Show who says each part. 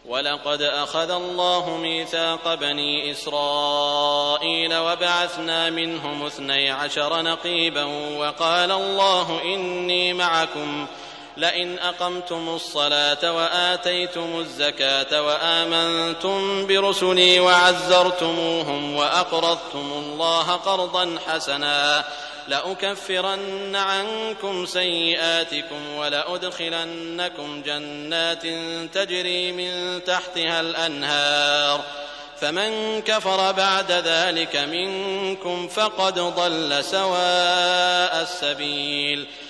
Speaker 1: ولقد أخذ الله ميثاق بني إسرائيل وبعثنا منهم 12 نقيبا وقال الله إني معكم لئن أقمتم الصلاة وآتيتم الزكاة وآمنتم برسلي وعزرتموهم وأقرضتم الله قرضا حسنا لأكفرن عنكم سيئاتكم ولأدخلنكم جنات تجري من تحتها الأنهار فمن كفر بعد ذلك منكم فقد ضل سواء السبيل